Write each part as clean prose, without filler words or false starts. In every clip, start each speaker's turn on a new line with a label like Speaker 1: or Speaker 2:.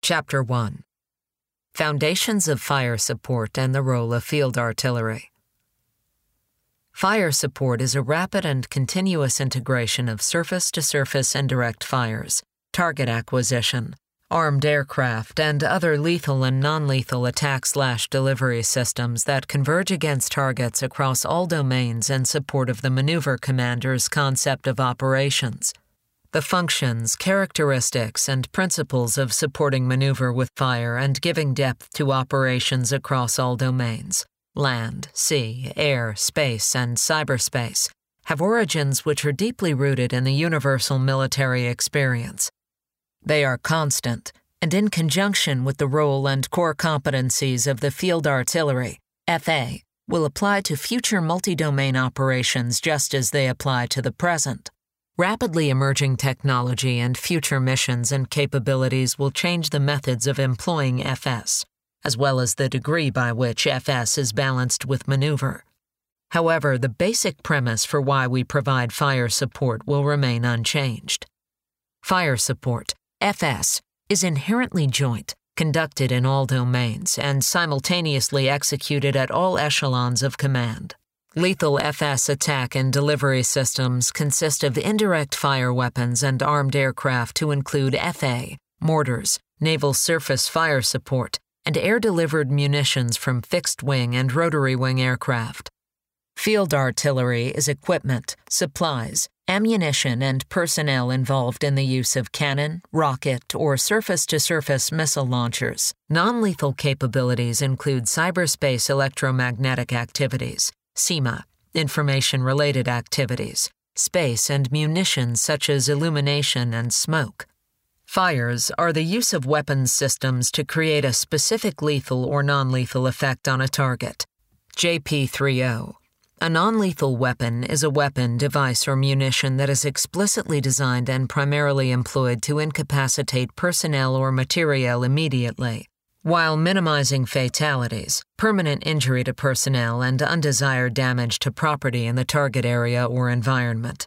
Speaker 1: Chapter 1. Foundations of Fire Support and the Role of Field Artillery. Fire support is a rapid and continuous integration of surface-to-surface indirect fires, target acquisition, armed aircraft, and other lethal and non-lethal attack/delivery systems that converge against targets across all domains in support of the maneuver commander's concept of operations. The functions, characteristics, and principles of supporting maneuver with fire and giving depth to operations across all domains, land, sea, air, space, and cyberspace, have origins which are deeply rooted in the universal military experience. They are constant, and in conjunction with the role and core competencies of the field artillery, FA, will apply to future multi-domain operations just as they apply to the present. Rapidly emerging technology and future missions and capabilities will change the methods of employing FS, as well as the degree by which FS is balanced with maneuver. However, the basic premise for why we provide fire support will remain unchanged. Fire support, FS, is inherently joint, conducted in all domains, and simultaneously executed at all echelons of command. Lethal FS attack and delivery systems consist of indirect fire weapons and armed aircraft to include FA, mortars, naval surface fire support, and air-delivered munitions from fixed-wing and rotary-wing aircraft. Field artillery is equipment, supplies, ammunition, and personnel involved in the use of cannon, rocket, or surface-to-surface missile launchers. Non-lethal capabilities include cyberspace electromagnetic activities, SEMA, information-related activities, space and munitions such as illumination and smoke. Fires are the use of weapons systems to create a specific lethal or non-lethal effect on a target. JP-30. A non-lethal weapon is a weapon, device, or munition that is explicitly designed and primarily employed to incapacitate personnel or materiel immediately, while minimizing fatalities, permanent injury to personnel, and undesired damage to property in the target area or environment.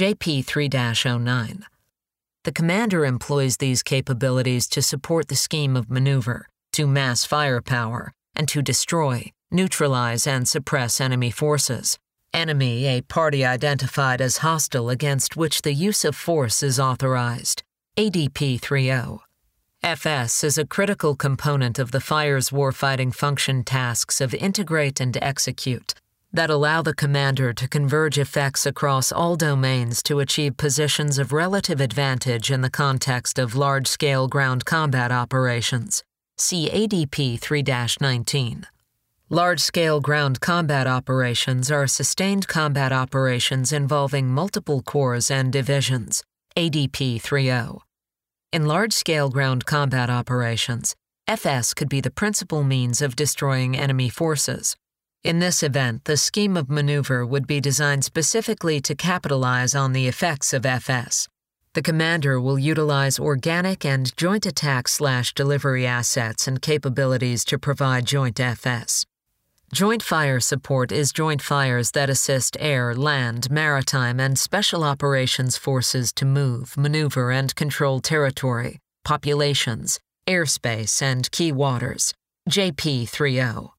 Speaker 1: JP-3-09. The commander employs these capabilities to support the scheme of maneuver, to mass firepower, and to destroy, neutralize, and suppress enemy forces. Enemy, a party identified as hostile against which the use of force is authorized. ADP-30. FS is a critical component of the fire's warfighting function tasks of integrate and execute that allow the commander to converge effects across all domains to achieve positions of relative advantage in the context of large-scale ground combat operations. See ADP 3-19. Large-scale ground combat operations are sustained combat operations involving multiple corps and divisions. ADP 30. In large-scale ground combat operations, FS could be the principal means of destroying enemy forces. In this event, the scheme of maneuver would be designed specifically to capitalize on the effects of FS. The commander will utilize organic and joint attack/delivery assets and capabilities to provide joint FS. Joint fire support is joint fires that assist air, land, maritime, and special operations forces to move, maneuver, and control territory, populations, airspace, and key waters. JP-30.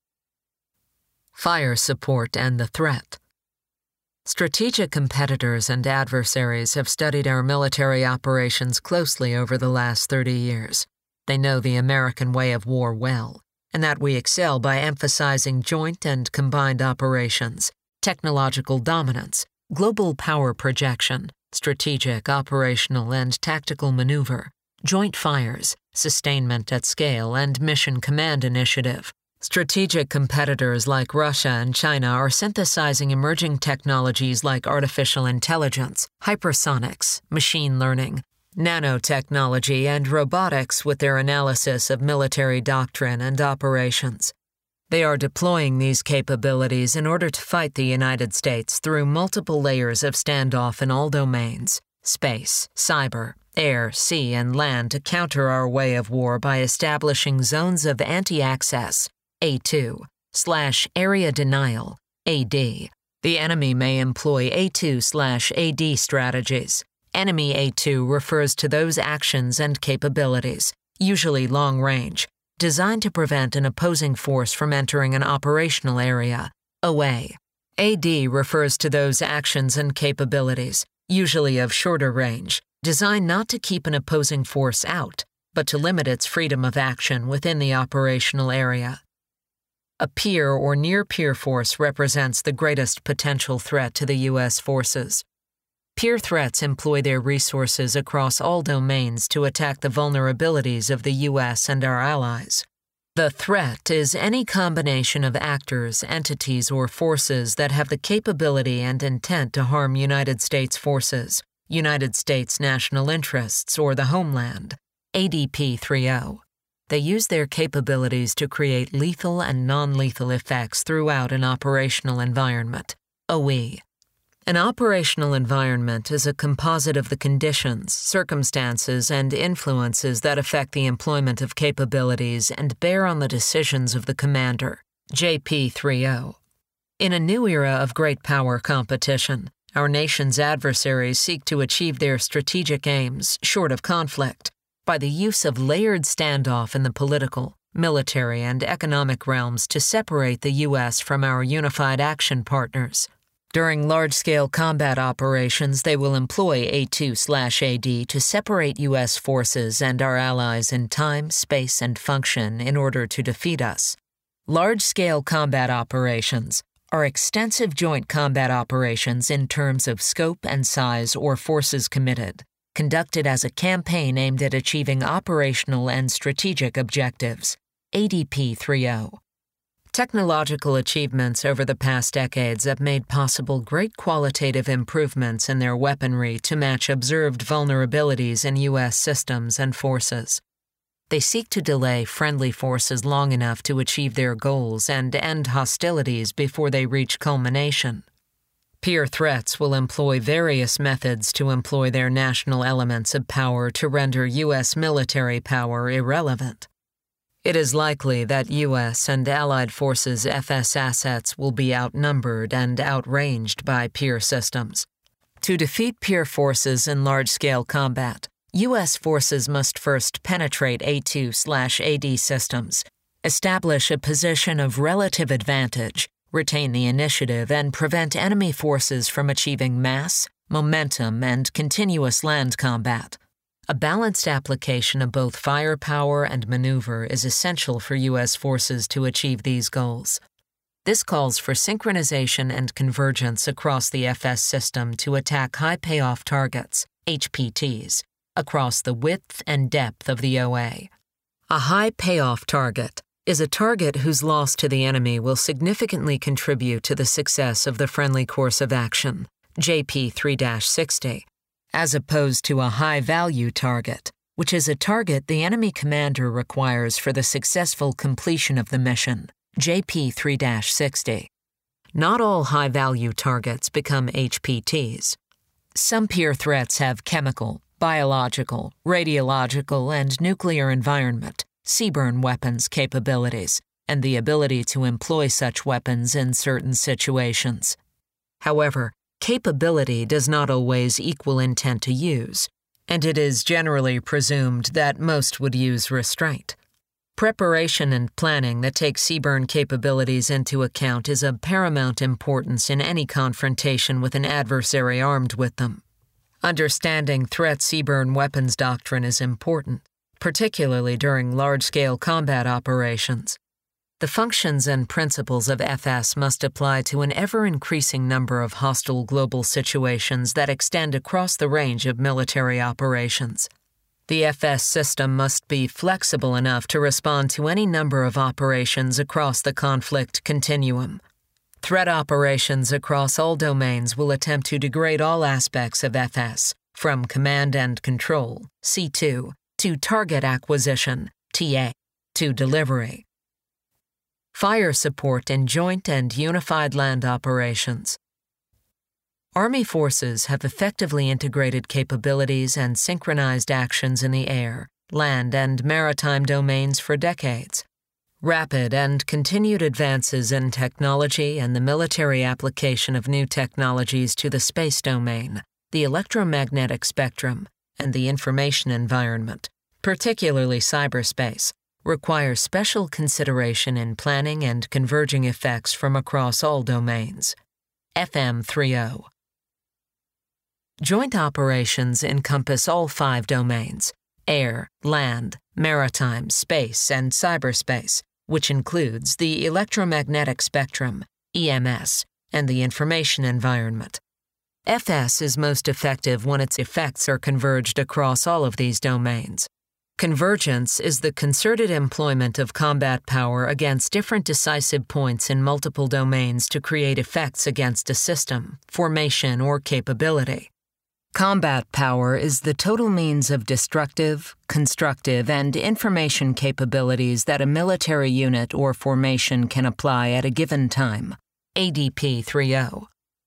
Speaker 1: Fire support and the threat. Strategic competitors and adversaries have studied our military operations closely over the last 30 years. They know the American way of war well, and that we excel by emphasizing joint and combined operations, technological dominance, global power projection, strategic, operational, and tactical maneuver, joint fires, sustainment at scale, and mission command initiative. Strategic competitors like Russia and China are synthesizing emerging technologies like artificial intelligence, hypersonics, machine learning, nanotechnology, and robotics with their analysis of military doctrine and operations. They are deploying these capabilities in order to fight the United States through multiple layers of standoff in all domains, space, cyber, air, sea, and land, to counter our way of war by establishing zones of anti-access, A2/area denial, AD. The enemy may employ A2/AD strategies. Enemy A2 refers to those actions and capabilities, usually long-range, designed to prevent an opposing force from entering an operational area, OA. AD refers to those actions and capabilities, usually of shorter range, designed not to keep an opposing force out, but to limit its freedom of action within the operational area. A peer or near-peer force represents the greatest potential threat to the U.S. forces. Peer threats employ their resources across all domains to attack the vulnerabilities of the U.S. and our allies. The threat is any combination of actors, entities, or forces that have the capability and intent to harm United States forces, United States national interests, or the homeland. ADP 3.0. They use their capabilities to create lethal and non-lethal effects throughout an operational environment. OE. An operational environment is a composite of the conditions, circumstances, and influences that affect the employment of capabilities and bear on the decisions of the commander. JP 3.0. In a new era of great power competition, our nation's adversaries seek to achieve their strategic aims, short of conflict, by the use of layered standoff in the political, military, and economic realms to separate the U.S. from our unified action partners. During large-scale combat operations, they will employ A2/AD to separate U.S. forces and our allies in time, space, and function in order to defeat us. Large-scale combat operations are extensive joint combat operations in terms of scope and size or forces committed, conducted as a campaign aimed at achieving operational and strategic objectives. ADP 3.0. Technological achievements over the past decades have made possible great qualitative improvements in their weaponry to match observed vulnerabilities in U.S. systems and forces. They seek to delay friendly forces long enough to achieve their goals and end hostilities before they reach culmination. Peer threats will employ various methods to employ their national elements of power to render U.S. military power irrelevant. It is likely that U.S. and allied forces' FS assets will be outnumbered and outranged by peer systems. To defeat peer forces in large-scale combat, U.S. forces must first penetrate A2/AD systems, establish a position of relative advantage, retain the initiative, and prevent enemy forces from achieving mass, momentum, and continuous land combat. A balanced application of both firepower and maneuver is essential for U.S. forces to achieve these goals. This calls for synchronization and convergence across the FS system to attack high-payoff targets, HPTs, across the width and depth of the OA. A high-payoff target is a target whose loss to the enemy will significantly contribute to the success of the friendly course of action, JP 3-60. As opposed to a high-value target, which is a target the enemy commander requires for the successful completion of the mission, JP 3-60. Not all high-value targets become HPTs. Some peer threats have chemical, biological, radiological, and nuclear environment, CBRN weapons capabilities, and the ability to employ such weapons in certain situations. However, capability does not always equal intent to use, and it is generally presumed that most would use restraint. Preparation and planning that take CBRN capabilities into account is of paramount importance in any confrontation with an adversary armed with them. Understanding threat CBRN weapons doctrine is important, particularly during large-scale combat operations. The functions and principles of FS must apply to an ever-increasing number of hostile global situations that extend across the range of military operations. The FS system must be flexible enough to respond to any number of operations across the conflict continuum. Threat operations across all domains will attempt to degrade all aspects of FS, from command and control, C2, to target acquisition, TA, to delivery. Fire support in joint and unified land operations. Army forces have effectively integrated capabilities and synchronized actions in the air, land, and maritime domains for decades. Rapid and continued advances in technology and the military application of new technologies to the space domain, the electromagnetic spectrum, and the information environment particularly cyberspace, requires special consideration in planning and converging effects from across all domains. FM 3.0. Joint operations encompass all 5 domains: air, land, maritime, space, and cyberspace, which includes the electromagnetic spectrum, EMS, and the information environment. FS is most effective when its effects are converged across all of these domains. Convergence is the concerted employment of combat power against different decisive points in multiple domains to create effects against a system, formation, or capability. Combat power is the total means of destructive, constructive, and information capabilities that a military unit or formation can apply at a given time. ADP 3.0.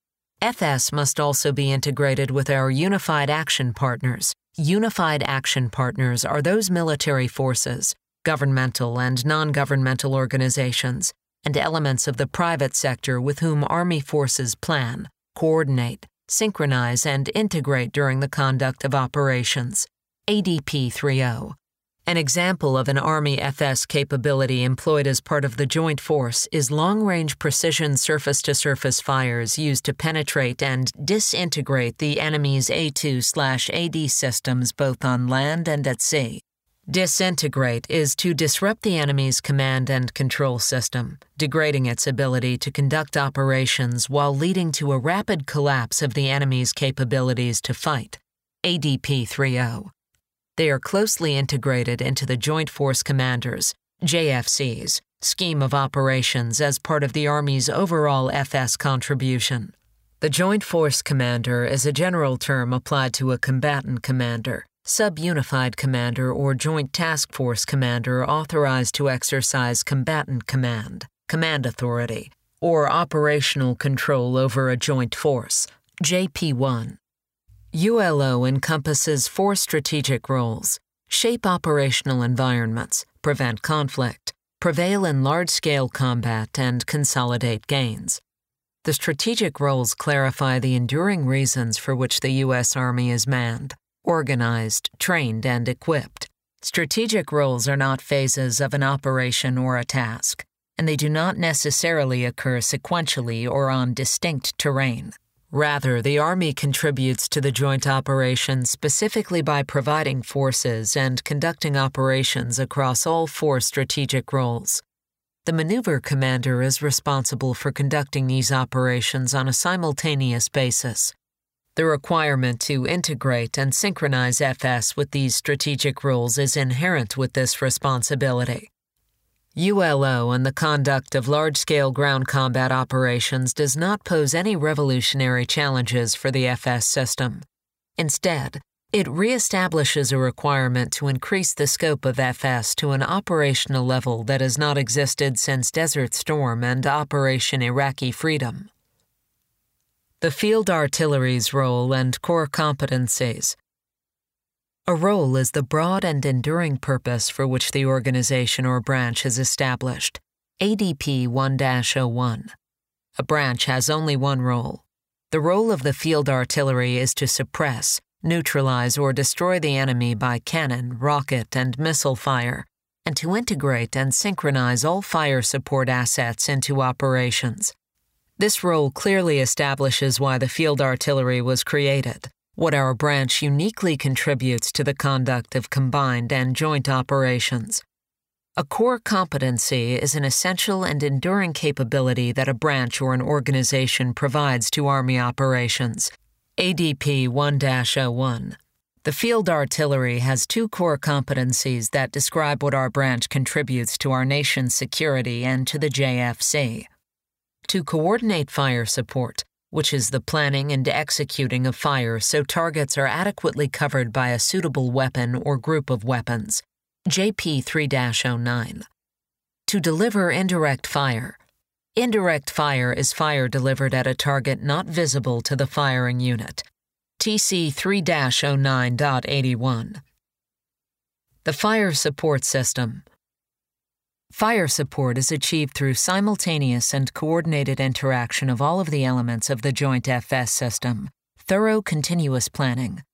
Speaker 1: FS must also be integrated with our Unified Action Partners. Unified Action Partners are those military forces, governmental and non-governmental organizations, and elements of the private sector with whom Army forces plan, coordinate, synchronize, and integrate during the conduct of operations. ADP 3.0. An example of an Army FS capability employed as part of the Joint Force is long-range precision surface-to-surface fires used to penetrate and disintegrate the enemy's A2/AD systems both on land and at sea. Disintegrate is to disrupt the enemy's command and control system, degrading its ability to conduct operations while leading to a rapid collapse of the enemy's capabilities to fight. ADP 3.0. They are closely integrated into the Joint Force Commanders, JFCs, scheme of operations as part of the Army's overall FS contribution. The Joint Force Commander is a general term applied to a combatant commander, sub-unified commander, or Joint Task Force commander authorized to exercise combatant command, command authority, or operational control over a joint force, JP1. ULO encompasses 4 strategic roles: shape operational environments, prevent conflict, prevail in large-scale combat, and consolidate gains. The strategic roles clarify the enduring reasons for which the U.S. Army is manned, organized, trained, and equipped. Strategic roles are not phases of an operation or a task, and they do not necessarily occur sequentially or on distinct terrain. Rather, the Army contributes to the joint operation specifically by providing forces and conducting operations across all 4 strategic roles. The maneuver commander is responsible for conducting these operations on a simultaneous basis. The requirement to integrate and synchronize FS with these strategic roles is inherent with this responsibility. ULO and the conduct of large-scale ground combat operations does not pose any revolutionary challenges for the FS system. Instead, it reestablishes a requirement to increase the scope of FS to an operational level that has not existed since Desert Storm and Operation Iraqi Freedom. The Field Artillery's role and core competencies. A role is the broad and enduring purpose for which the organization or branch is established. ADP 1-01. A branch has only one role. The role of the field artillery is to suppress, neutralize, or destroy the enemy by cannon, rocket, and missile fire, and to integrate and synchronize all fire support assets into operations. This role clearly establishes why the field artillery was created, what our branch uniquely contributes to the conduct of combined and joint operations. A core competency is an essential and enduring capability that a branch or an organization provides to Army operations. ADP 1-01. The field artillery has 2 core competencies that describe what our branch contributes to our nation's security and to the JFC. To coordinate fire support, which is the planning and executing of fire so targets are adequately covered by a suitable weapon or group of weapons. JP 3-09. To deliver indirect fire. Indirect fire is fire delivered at a target not visible to the firing unit. TC 3-09.81. The fire support system. Fire support is achieved through simultaneous and coordinated interaction of all of the elements of the joint FS system, thorough continuous planning,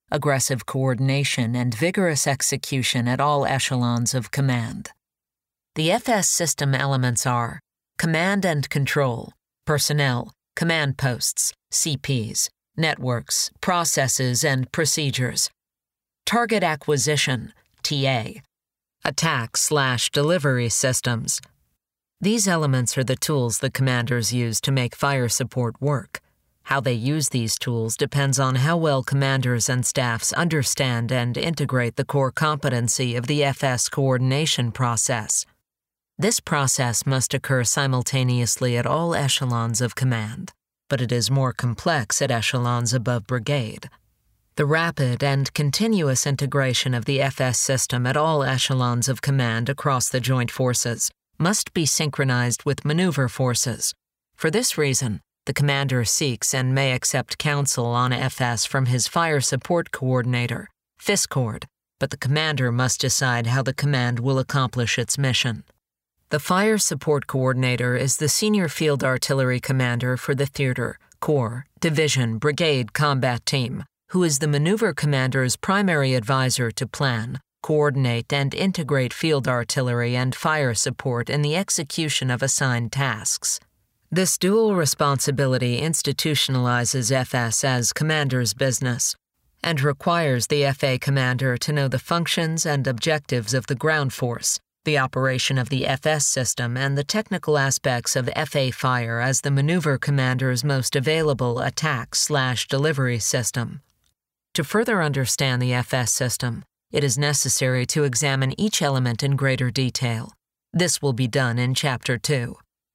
Speaker 1: aggressive coordination, and vigorous execution at all echelons of command. The FS system elements are command and control, personnel, command posts, CPs, networks, processes, and procedures, target acquisition, TA, attack/delivery systems. These elements are the tools the commanders use to make fire support work. How they use these tools depends on how well commanders and staffs understand and integrate the core competency of the FS coordination process. This process must occur simultaneously at all echelons of command, but it is more complex at echelons above brigade. The rapid and continuous integration of the FS system at all echelons of command across the joint forces must be synchronized with maneuver forces. For this reason, the commander seeks and may accept counsel on FS from his fire support coordinator, FISCORD, but the commander must decide how the command will accomplish its mission. The fire support coordinator is the senior field artillery commander for the theater, corps, division, brigade combat team, who is the maneuver commander's primary advisor to plan, coordinate, and integrate field artillery and fire support in the execution of assigned tasks. This dual responsibility institutionalizes FS as commander's business and requires the FA commander to know the functions and objectives of the ground force, the operation of the FS system, and the technical aspects of FA fire as the maneuver commander's most available attack/delivery system. To further understand the FS system, it is necessary to examine each element in greater detail. This will be done in Chapter 2.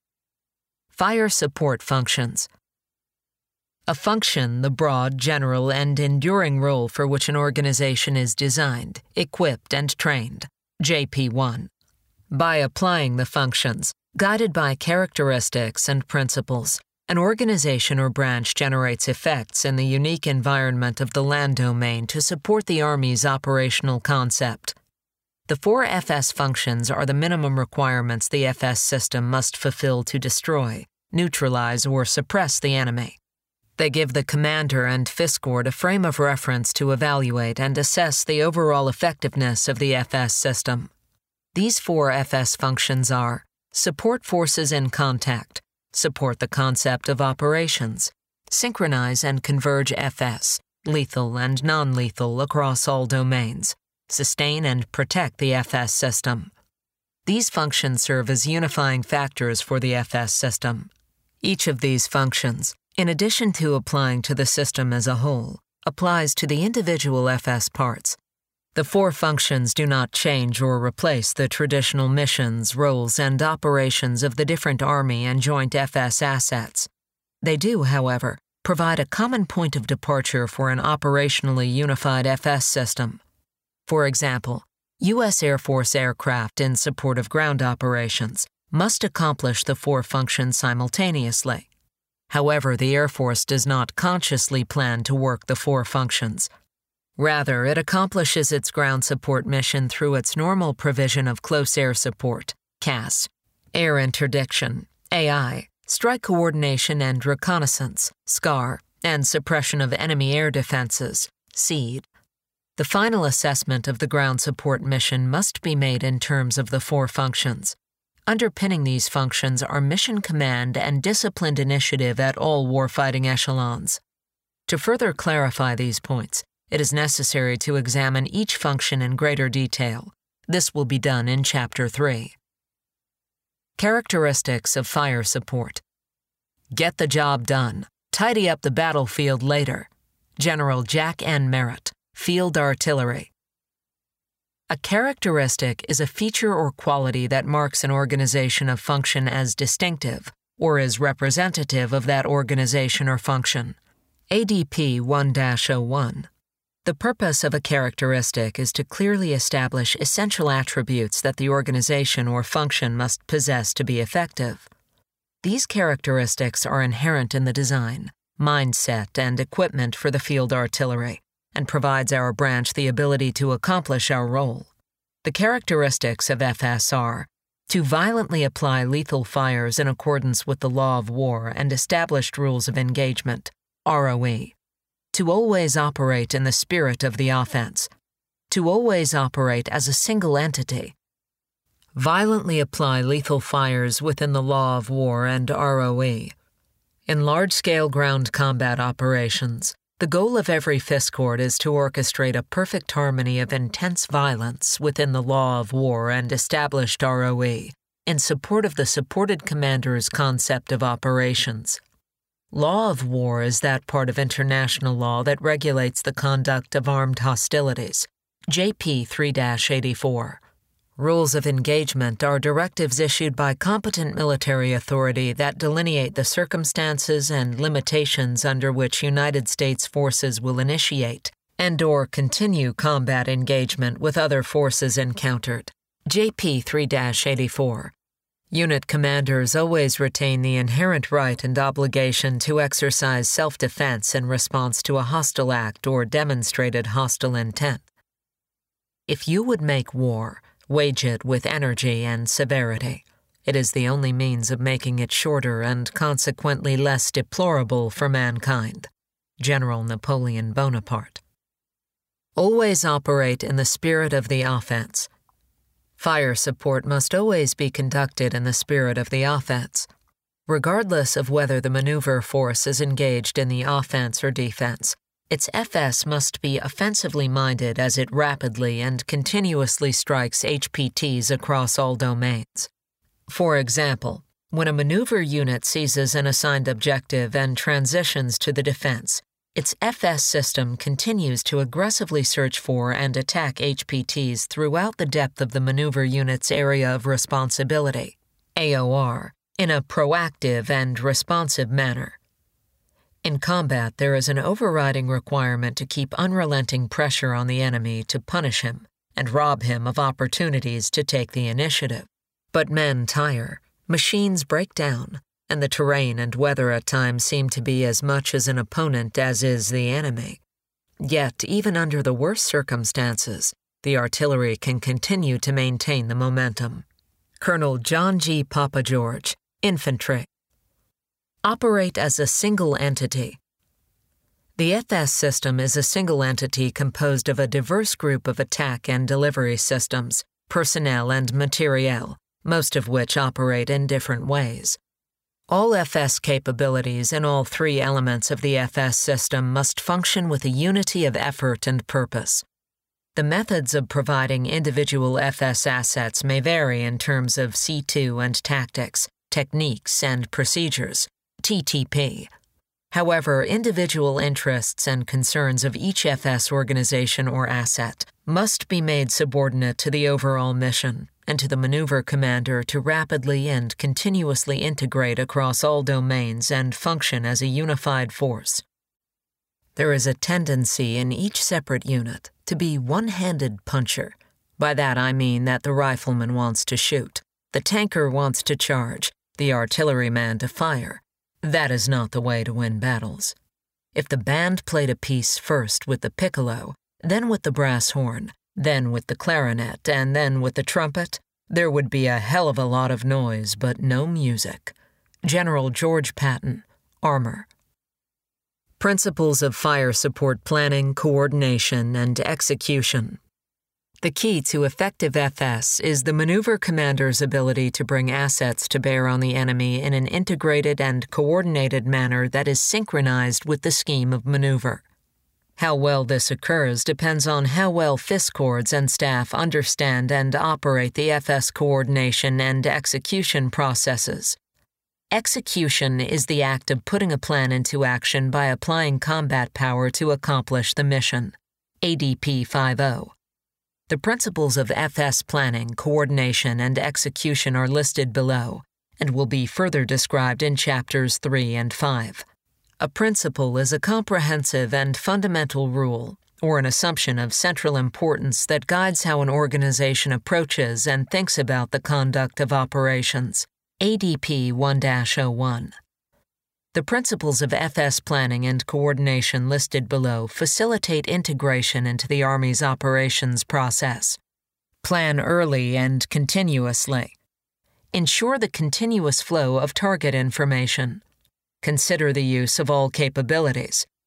Speaker 1: Fire support functions. A function, the broad, general, and enduring role for which an organization is designed, equipped, and trained. JP1. By applying the functions, guided by characteristics and principles, an organization or branch generates effects in the unique environment of the land domain to support the Army's operational concept. The 4 FS functions are the minimum requirements the FS system must fulfill to destroy, neutralize, or suppress the enemy. They give the commander and FISCORD a frame of reference to evaluate and assess the overall effectiveness of the FS system. These 4 FS functions are support forces in contact, support the concept of operations, synchronize and converge FS, lethal and non-lethal across all domains, sustain and protect the FS system. These functions serve as unifying factors for the FS system. Each of these functions, in addition to applying to the system as a whole, applies to the individual FS parts. The 4 functions do not change or replace the traditional missions, roles, and operations of the different Army and joint FS assets. They do, however, provide a common point of departure for an operationally unified FS system. For example, U.S. Air Force aircraft in support of ground operations must accomplish the 4 functions simultaneously. However, the Air Force does not consciously plan to work the 4 functions. Rather, it accomplishes its ground support mission through its normal provision of close air support, CAS, air interdiction, AI, strike coordination and reconnaissance, SCAR, and suppression of enemy air defenses, SEAD. The final assessment of the ground support mission must be made in terms of the 4 functions. Underpinning these functions are mission command and disciplined initiative at all warfighting echelons. To further clarify these points, it is necessary to examine each function in greater detail. This will be done in Chapter 3. Characteristics of fire support. Get the job done. Tidy up the battlefield later. General Jack N. Merritt, Field Artillery. A characteristic is a feature or quality that marks an organization of function as distinctive or is representative of that organization or function. ADP 1-01. The purpose of a characteristic is to clearly establish essential attributes that the organization or function must possess to be effective. These characteristics are inherent in the design, mindset, and equipment for the field artillery, and provides our branch the ability to accomplish our role. The characteristics of FS are to violently apply lethal fires in accordance with the law of war and established rules of engagement, ROE, To always operate in the spirit of the offense. To always operate as a single entity. Violently apply lethal fires within the law of war and ROE. In large-scale ground combat operations, the goal of every FISCORD is to orchestrate a perfect harmony of intense violence within the law of war and established ROE, in support of the supported commander's concept of operations. Law of war is that part of international law that regulates the conduct of armed hostilities, JP 3-84. Rules of engagement are directives issued by competent military authority that delineate the circumstances and limitations under which United States forces will initiate and/or continue combat engagement with other forces encountered. JP 3-84. Unit commanders always retain the inherent right and obligation to exercise self-defense in response to a hostile act or demonstrated hostile intent. If you would make war, wage it with energy and severity. It is the only means of making it shorter and consequently less deplorable for mankind. General Napoleon Bonaparte. Always operate in the spirit of the offense. Fire support must always be conducted in the spirit of the offense, regardless of whether the maneuver force is engaged in the offense or defense. Its FS must be offensively minded as it rapidly and continuously strikes HPTs across all domains. For example, when a maneuver unit seizes an assigned objective and transitions to the defense, its FS system continues to aggressively search for and attack HPTs throughout the depth of the maneuver unit's area of responsibility, AOR, in a proactive and responsive manner. In combat, there is an overriding requirement to keep unrelenting pressure on the enemy to punish him and rob him of opportunities to take the initiative. But men tire, machines break down, and the terrain and weather at times seem to be as much as an opponent as is the enemy. Yet, even under the worst circumstances, the artillery can continue to maintain the momentum. Colonel John G. Papageorge, Infantry. Operate as a single entity. The FS system is a single entity composed of a diverse group of attack and delivery systems, personnel and materiel, most of which operate in different ways. All FS capabilities in all three elements of the FS system must function with a unity of effort and purpose. The methods of providing individual FS assets may vary in terms of C2 and tactics, techniques, and procedures, TTP. However, individual interests and concerns of each FS organization or asset must be made subordinate to the overall mission and to the maneuver commander to rapidly and continuously integrate across all domains and function as a unified force. There is a tendency in each separate unit to be one-handed puncher. By that I mean that the rifleman wants to shoot, the tanker wants to charge, the artilleryman to fire. That is not the way to win battles. If the band played a piece first with the piccolo, then with the brass horn, then with the clarinet, and then with the trumpet, there would be a hell of a lot of noise but no music. General George Patton, Armor. Principles of fire support planning, coordination, and execution. The key to effective FS is the maneuver commander's ability to bring assets to bear on the enemy in an integrated and coordinated manner that is synchronized with the scheme of maneuver. How well this occurs depends on how well FISCORDs and staff understand and operate the FS coordination and execution processes. Execution is the act of putting a plan into action by applying combat power to accomplish the mission. ADP 5.0. The principles of FS planning, coordination, and execution are listed below and will be further described in Chapters 3 and 5. A principle is a comprehensive and fundamental rule, or an assumption of central importance that guides how an organization approaches and thinks about the conduct of operations. ADP 1-01. The principles of FS planning and coordination listed below facilitate integration into the Army's operations process. Plan early and continuously. Ensure the continuous flow of target information. Consider the use of all capabilities.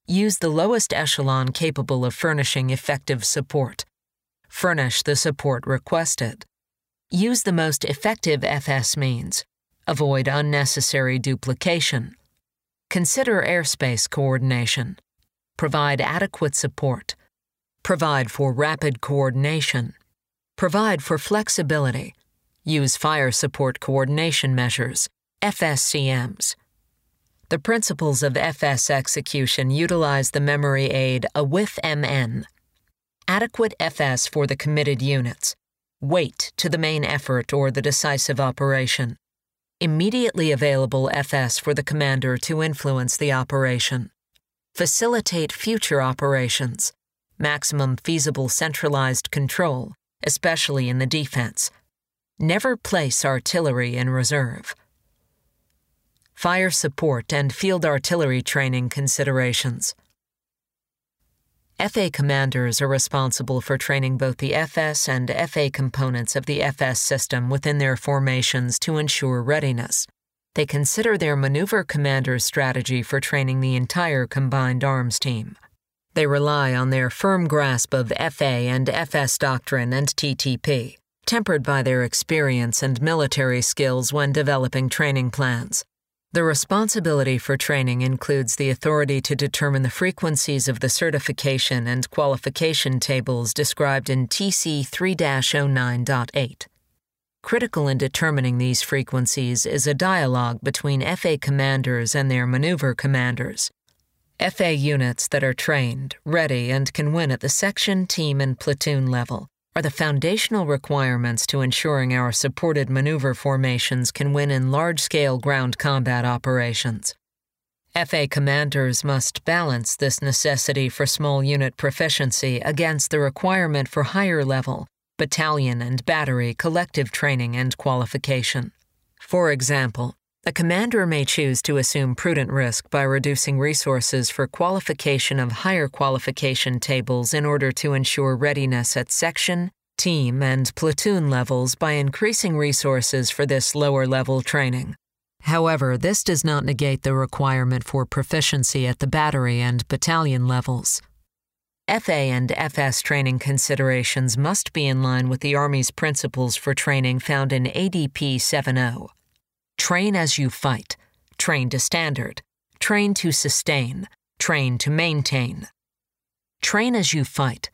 Speaker 1: Use the lowest echelon capable of furnishing effective support. Furnish the support requested. Use the most effective FS means. Avoid unnecessary duplication. Consider airspace coordination. Provide adequate support. Provide for rapid coordination. Provide for flexibility. Use fire support coordination measures, FSCMs. The principles of FS execution utilize the memory aid AWIF-MN. Adequate FS for the committed units. Weight to the main effort or the decisive operation. Immediately available FS for the commander to influence the operation. Facilitate future operations. Maximum feasible centralized control, especially in the defense. Never place artillery in reserve. Fire support and field artillery training considerations. FA commanders are responsible for training both the FS and FA components of the FS system within their formations to ensure readiness. They consider their maneuver commander's strategy for training the entire combined arms team. They rely on their firm grasp of FA and FS doctrine and TTP, tempered by their experience and military skills when developing training plans. The responsibility for training includes the authority to determine the frequencies of the certification and qualification tables described in TC 3-09.8. Critical in determining these frequencies is a dialogue between FA commanders and their maneuver commanders. FA units that are trained, ready, and can win at the section, team, and platoon level are the foundational requirements to ensuring our supported maneuver formations can win in large-scale ground combat operations. FA commanders must balance this necessity for small unit proficiency against the requirement for higher-level, battalion and battery collective training and qualification. For example, a commander may choose to assume prudent risk by reducing resources for qualification of higher qualification tables in order to ensure readiness at section, team, and platoon levels by increasing resources for this lower-level training. However, this does not negate the requirement for proficiency at the battery and battalion levels. FA and FS training considerations must be in line with the Army's principles for training found in ADP 7.0. Train as you fight, train to standard, train to sustain, train to maintain. Train as you fight.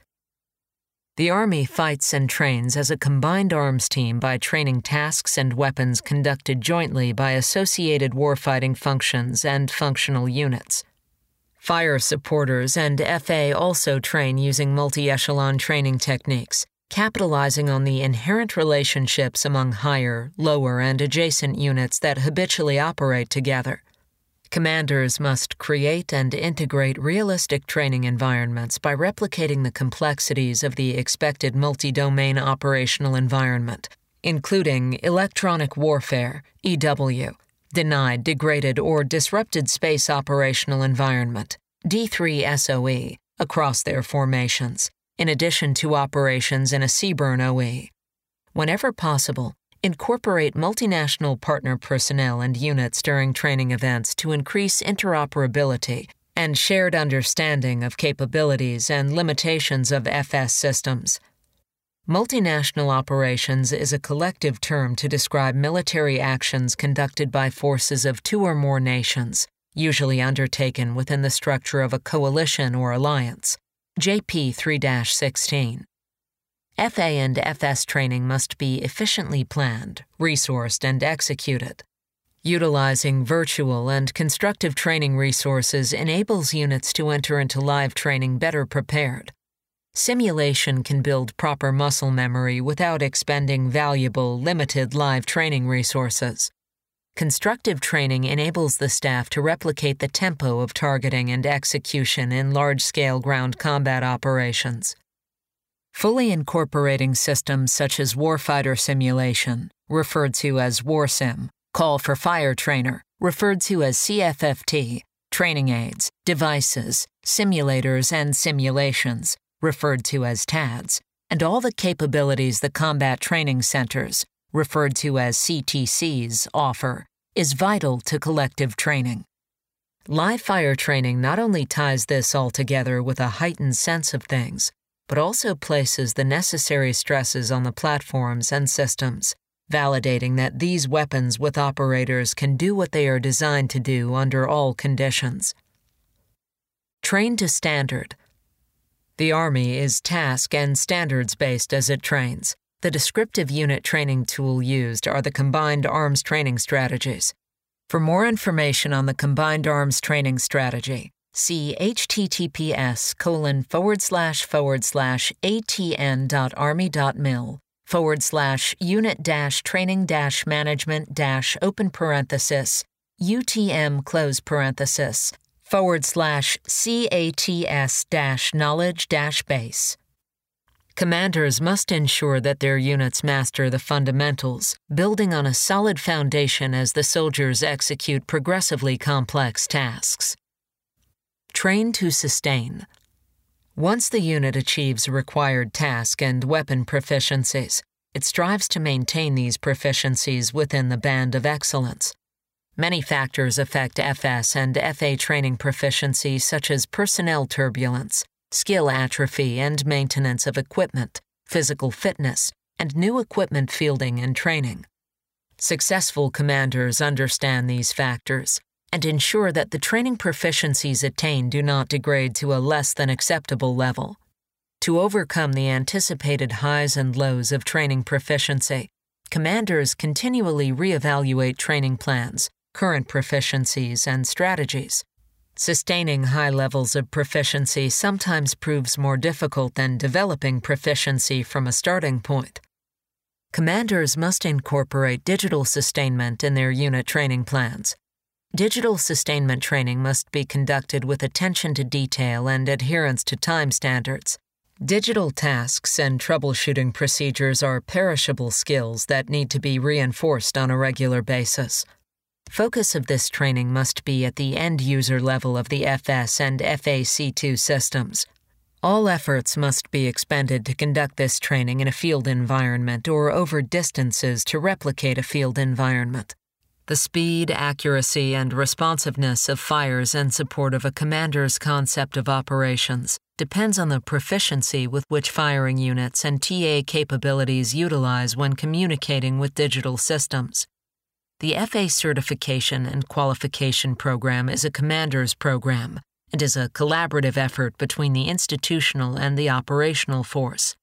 Speaker 1: The Army fights and trains as a combined arms team by training tasks and weapons conducted jointly by associated warfighting functions and functional units. Fire supporters and FA also train using multi-echelon training techniques, capitalizing on the inherent relationships among higher, lower, and adjacent units that habitually operate together. Commanders must create and integrate realistic training environments by replicating the complexities of the expected multi-domain operational environment, including electronic warfare, EW, denied, degraded, or disrupted space operational environment, D3SOE, across their formations, in addition to operations in a CBRN OE. Whenever possible, incorporate multinational partner personnel and units during training events to increase interoperability and shared understanding of capabilities and limitations of FS systems. Multinational operations is a collective term to describe military actions conducted by forces of two or more nations, usually undertaken within the structure of a coalition or alliance. JP 3-16. FA and FS training must be efficiently planned, resourced, and executed. Utilizing virtual and constructive training resources enables units to enter into live training better prepared. Simulation can build proper muscle memory without expending valuable, limited live training resources. Constructive training enables the staff to replicate the tempo of targeting and execution in large-scale ground combat operations. Fully incorporating systems such as warfighter simulation, referred to as WarSim, call for fire trainer, referred to as CFFT, training aids, devices, simulators, and simulations, referred to as TADS, and all the capabilities the combat training centers, referred to as CTCs, offer, is vital to collective training. Live fire training not only ties this all together with a heightened sense of things, but also places the necessary stresses on the platforms and systems, validating that these weapons with operators can do what they are designed to do under all conditions. Train to standard. The Army is task and standards-based as it trains. The descriptive unit training tool used are the Combined Arms Training Strategies. For more information on the Combined Arms Training Strategy, see https://unit-training-management-open/CATS-knowledge-base. Commanders must ensure that their units master the fundamentals, building on a solid foundation as the soldiers execute progressively complex tasks. Train to sustain. Once the unit achieves required task and weapon proficiencies, it strives to maintain these proficiencies within the band of excellence. Many factors affect FS and FA training proficiency, such as personnel turbulence, skill atrophy and maintenance of equipment, physical fitness, and new equipment fielding and training. Successful commanders understand these factors and ensure that the training proficiencies attained do not degrade to a less than acceptable level. To overcome the anticipated highs and lows of training proficiency, commanders continually reevaluate training plans, current proficiencies, and strategies. Sustaining high levels of proficiency sometimes proves more difficult than developing proficiency from a starting point. Commanders must incorporate digital sustainment in their unit training plans. Digital sustainment training must be conducted with attention to detail and adherence to time standards. Digital tasks and troubleshooting procedures are perishable skills that need to be reinforced on a regular basis. Focus of this training must be at the end-user level of the FS and FAC2 systems. All efforts must be expended to conduct this training in a field environment or over distances to replicate a field environment. The speed, accuracy, and responsiveness of fires in support of a commander's concept of operations depends on the proficiency with which firing units and TA capabilities utilize when communicating with digital systems. The FA Certification and Qualification Program is a commander's program and is a collaborative effort between the institutional and the operational force.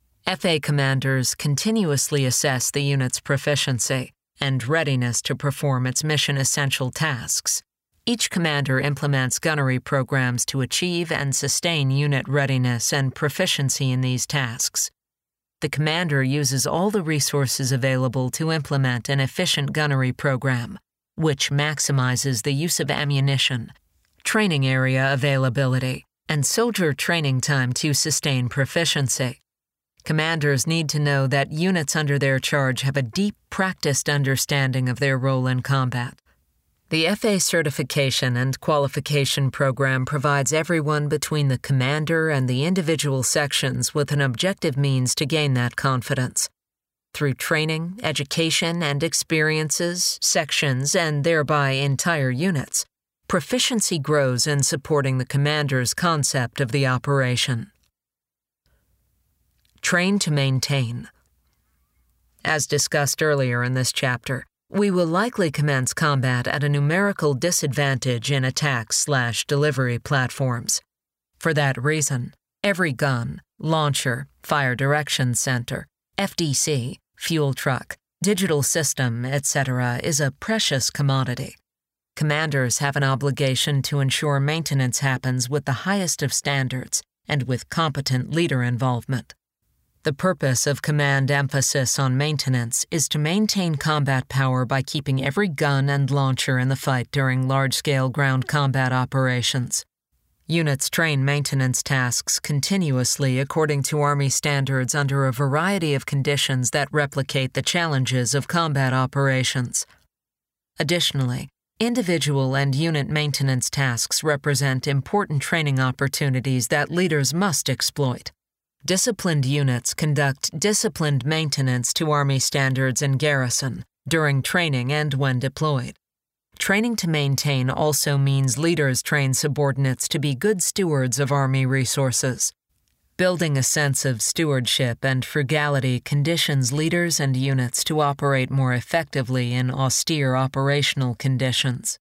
Speaker 1: FA commanders continuously assess the unit's proficiency and readiness to perform its mission-essential tasks. Each commander implements gunnery programs to achieve and sustain unit readiness and proficiency in these tasks. The commander uses all the resources available to implement an efficient gunnery program, which maximizes the use of ammunition, training area availability, and soldier training time to sustain proficiency. Commanders need to know that units under their charge have a deep, practiced understanding of their role in combat. The FA Certification and Qualification Program provides everyone between the commander and the individual sections with an objective means to gain that confidence. Through training, education, and experiences, sections, and thereby entire units, proficiency grows in supporting the commander's concept of the operation. Train to maintain. As discussed earlier in this chapter, we will likely commence combat at a numerical disadvantage in attack/delivery platforms. For that reason, every gun, launcher, fire direction center, FDC, fuel truck, digital system, etc. is a precious commodity. Commanders have an obligation to ensure maintenance happens with the highest of standards and with competent leader involvement. The purpose of command emphasis on maintenance is to maintain combat power by keeping every gun and launcher in the fight during large-scale ground combat operations. Units train maintenance tasks continuously according to Army standards under a variety of conditions that replicate the challenges of combat operations. Additionally, individual and unit maintenance tasks represent important training opportunities that leaders must exploit. Disciplined units conduct disciplined maintenance to Army standards in garrison, during training and when deployed. Training to maintain also means leaders train subordinates to be good stewards of Army resources. Building a sense of stewardship and frugality conditions leaders and units to operate more effectively in austere operational conditions.